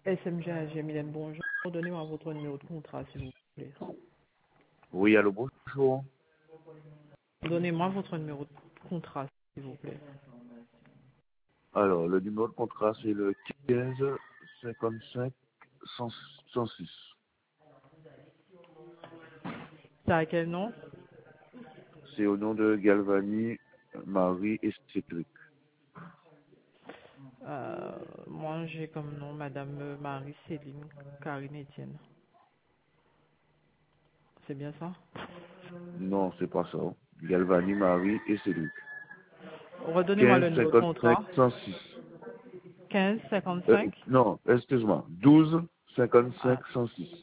SMGAG, Mylène, bonjour. Donnez-moi votre numéro de contrat, s'il vous plaît. Oui, allô, bonjour. Donnez-moi votre numéro de contrat, s'il vous plaît. Alors, le numéro de contrat, c'est le 15 55 106. C'est à quel nom? C'est au nom de Galvani, Marie et Cédric. Moi, j'ai comme nom Madame Marie-Céline Karine Etienne. C'est bien ça? Non, c'est pas ça. Galvani, Marie et Cédric. Redonnez-moi 15 le numéro de 55 contrat. 106. 15 55. Non, excuse-moi. 12 55 Ah, 106.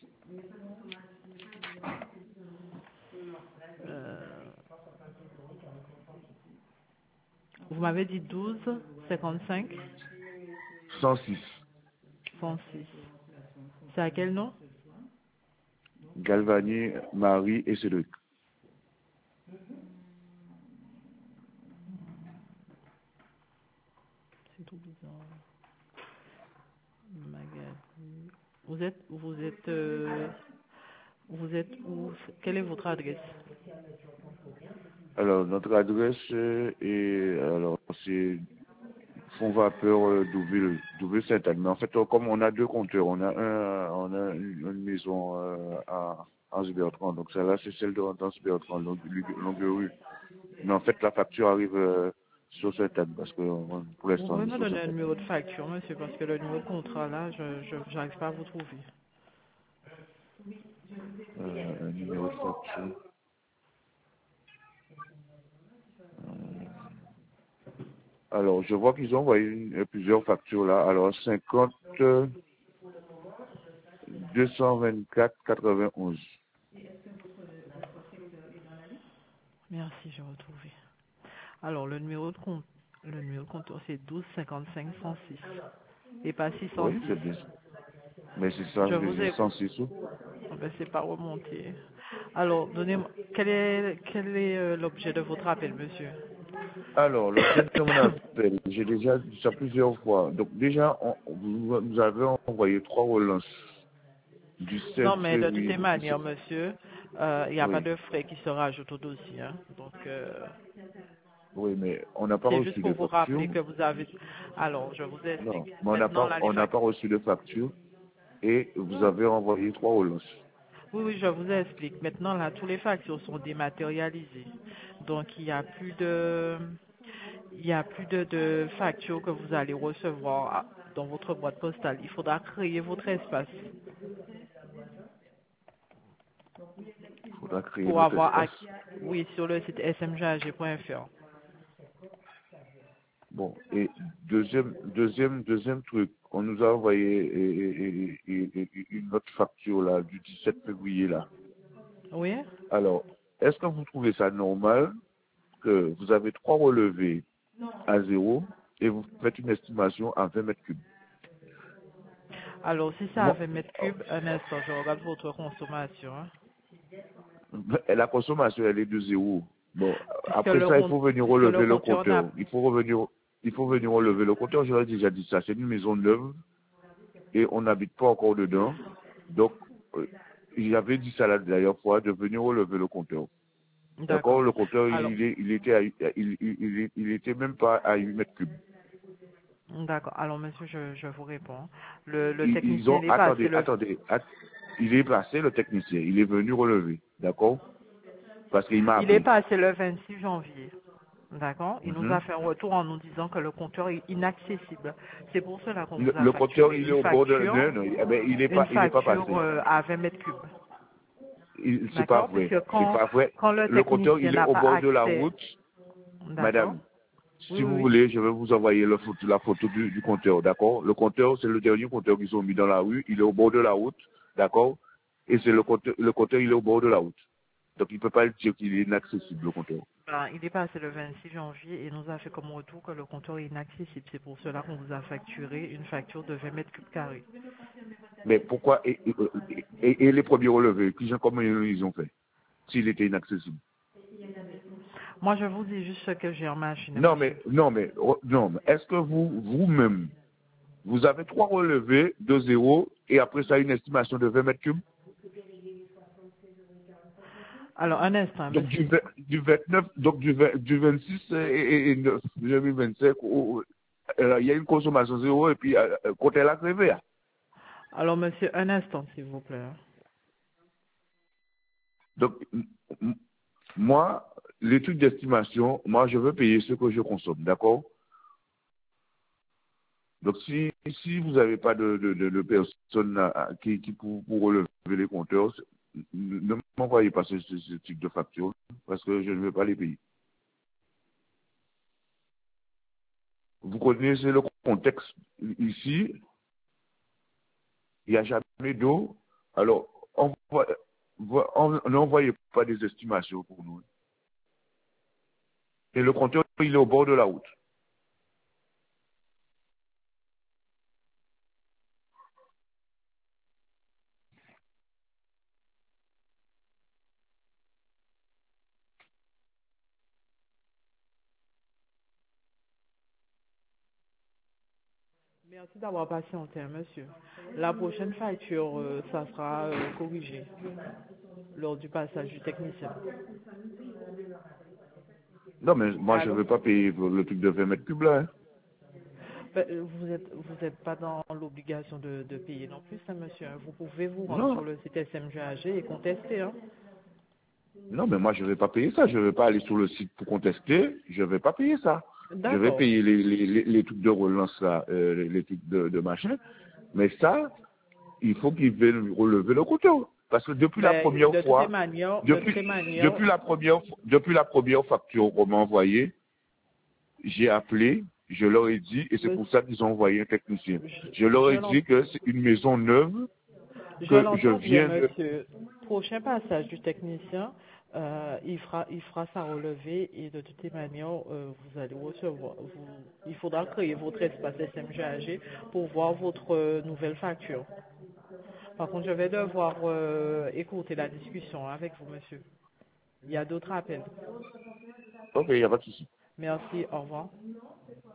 euh, vous m'avez dit 12 55 106. 106. C'est à quel nom? Galvani, Marie et Cédric. C'est tout bizarre. Magali. Vous êtes où? Quelle est votre adresse? Alors, notre adresse est, alors, c'est Fond Vapeur Douville Sainte-Anne. Mais en fait, comme on a deux compteurs, on a une maison à Anse-Bertrand. Donc celle-là, c'est celle de Anse-Bertrand, longue rue. Mais en fait, la facture arrive sur Sainte-Anne parce que pour Vous l'instant, on pouvez est me sur donner un Sainte-Anne. numéro de facture, monsieur, parce que le numéro de contrat, là, je n'arrive pas à vous trouver. Un numéro de facture. Alors, je vois qu'ils ont envoyé plusieurs factures là. Alors, 50 224 91. Merci, j'ai retrouvé. Alors, le numéro de compte, c'est 12 55 106 et pas Oui, 606. c'est bien. Mais c'est ça, Je vous c'est ai... 106 ou? Ah ben, c'est pas remonté. Alors, donnez-moi... Quel est l'objet de votre appel, monsieur? Alors, l'objet de mon appel, j'ai déjà dit ça plusieurs fois. Donc déjà, vous nous avez envoyé 3 relances du 7 Non, mais de toutes février, les du manières, 17. monsieur, il n'y a pas Oui, de frais qui se rajoutent au dossier, hein. Donc, oui, mais on n'a pas c'est juste reçu de pour vous facture. rappeler que vous avez... Alors, je vous explique. Non, mais Maintenant, là, les on n'a pas factures... reçu de facture et vous avez envoyé 3 relances. Oui, oui, je vous explique. Maintenant, là, tous les factures sont dématérialisées. Donc, il y a plus de factures que vous allez recevoir dans votre boîte postale. Il faudra créer votre espace Il faudra créer pour notre avoir espace. accès, oui, sur le site smgag.fr. Bon, et deuxième truc, on nous a envoyé une autre facture là, du 17 février là. Oui? Alors, est-ce que vous trouvez ça normal que vous avez 3 relevés à 0 et vous faites une estimation à 20 mètres cubes? Alors, si ça Moi, avait mètres cubes, un instant, je regarde votre consommation, hein. la consommation, elle est de 0. Bon, Puisque après le, ça, il compte, faut venir puisque le relever le compteur n'a... compteur. Il faut venir relever le compteur. Je l'ai déjà dit ça. C'est une maison neuve et on n'habite pas encore dedans. Donc, j'avais dit ça la dernière fois de venir relever le compteur. D'accord? D'accord. Le compteur, Alors, il était même pas à 8 mètres cubes. d'accord. Alors, monsieur, je vous réponds. Le Ils technicien, ont, il est passé attendez, le... attendez, il est passé le technicien, il est venu relever, d'accord? Parce qu'il m'a Il est appelé. passé le 26 janvier. D'accord. Il nous Mhm. a fait un retour en nous disant que le compteur est inaccessible. C'est pour cela qu'on vous a Le compteur, facturé il est au bord de, non, non, eh ben, une il est pas facture passé. à 20 mètres cubes. C'est pas D'accord. vrai, Puisque c'est pas vrai. quand le Le compteur, technicien il est n'a au pas bord de la accès, route, d'accord. madame. Oui, Si oui, vous oui. voulez, je vais vous envoyer la photo du compteur, d'accord? Le compteur, c'est le dernier compteur qu'ils ont mis dans la rue, il est au bord de la route, d'accord? Et c'est le compteur, il est au bord de la route. Donc, il ne peut pas dire qu'il est inaccessible, le compteur. Ben, il est passé le 26 janvier et nous a fait comme retour que le compteur est inaccessible. C'est pour cela qu'on vous a facturé une facture de 20 mètres cubes carrés. Mais pourquoi, et les premiers relevés, comment ils ont fait, s'il était inaccessible? Moi, je vous dis juste ce que j'ai en machine, Non, monsieur. mais, non, mais, non, mais est-ce que vous, vous-même, vous avez 3 relevés de 0 et après ça, une estimation de 20 mètres cubes. Alors, un instant, Donc, monsieur. du 29, donc du 26 et 9 2025, il y a une consommation 0 et puis, côté la crévé. Alors, monsieur, un instant, s'il vous plaît. Donc, moi, l'étude d'estimation, moi, je veux payer ce que je consomme, d'accord? Donc, si vous n'avez pas de personnes qui pour relever les compteurs, ne m'envoyez pas ce type de facture parce que je ne veux pas les payer. Vous connaissez le contexte ici, il n'y a jamais d'eau. Alors, n'envoyez pas des estimations pour nous. Et le compteur, il est au bord de la route. Merci d'avoir patienté, hein, monsieur. La prochaine facture, ça sera corrigé lors du passage du technicien. Non, mais moi, je ne Allô? veux pas payer le truc de 20 mètres cubes là. Hein. Ben, vous êtes pas dans l'obligation de payer non plus, hein, monsieur. Vous pouvez vous rendre Non, sur le site SMGAG et contester. Hein. non, mais moi, je ne vais pas payer ça. Je ne vais pas aller sur le site pour contester. Je ne vais pas payer ça. Je vais D'accord. payer les trucs de relance là, les trucs de machin. Mais ça, il faut qu'ils viennent relever le compteur. Parce que depuis la Ben, première fois, de toutes les manières, depuis la première facture qu'on m'a envoyée, j'ai appelé, je leur ai dit, et c'est pour ça qu'ils ont envoyé un technicien. Je leur je ai dit que c'est une maison neuve, Je que je l'entends bien, viens de... monsieur. Prochain passage du technicien, il fera sa relevée et de toutes les manières, vous allez recevoir. Il faudra créer votre espace SMGAG pour voir votre nouvelle facture. Par contre, je vais devoir écouter la discussion avec vous, monsieur. Il y a d'autres appels. Ok, il n'y a pas de souci. Merci, au revoir.